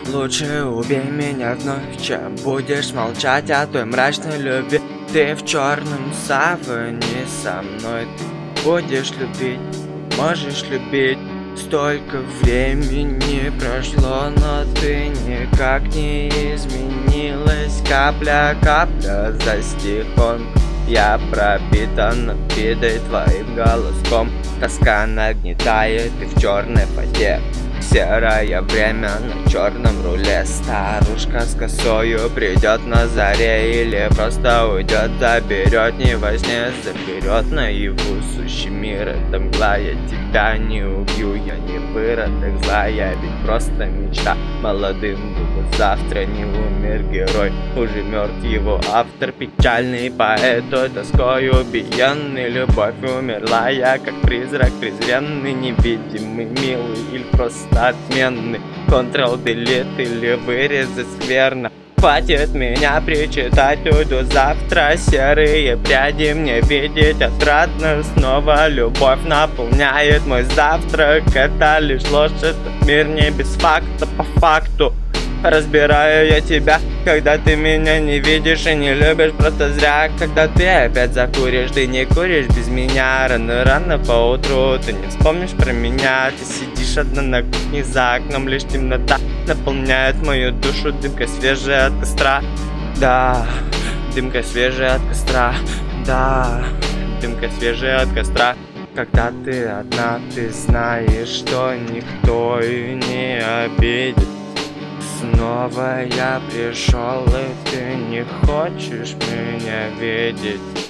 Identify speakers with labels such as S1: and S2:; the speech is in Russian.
S1: Лучше убей меня вновь, чем будешь молчать о той мрачной любви. Ты в черном саване со мной. Ты будешь любить, можешь любить. Столько времени прошло, но ты никак не изменилась. Капля, капля за стихом. Я пропитан обидой твоим голоском. Тоска нагнетает, ты в черной воде. Серое время на черном руле. Старушка с косою придет на заре или просто уйдет, заберет не во сне, заберет наяву сущий мир. Это мгла, я тебя не убью, я не выродок зла, я ведь просто мечта. Молодым буду завтра, не умер герой, уже мертв его автор, печальный поэт, тоской убиенный. Любовь умерла, я как призрак презренный, невидимый, милый или просто отменный. Ctrl-Delete или вырезать скверно. Хватит меня причитать, уйду завтра. Серые пряди мне видеть отрадно. Снова любовь наполняет мой завтрак. Это лишь ложь, этот мир не без факта. По факту разбираю я тебя, когда ты меня не видишь и не любишь просто зря. Когда ты опять закуришь, ты не куришь без меня. Рано поутру ты не вспомнишь про меня. Ты сидишь одна на кухне, за окном лишь темнота наполняет мою душу. Дымка свежая от костра, да, дымка свежая от костра, да, дымка свежая от костра. Когда ты одна, ты знаешь, что никто и не обидит. Снова я пришел, и ты не хочешь меня видеть.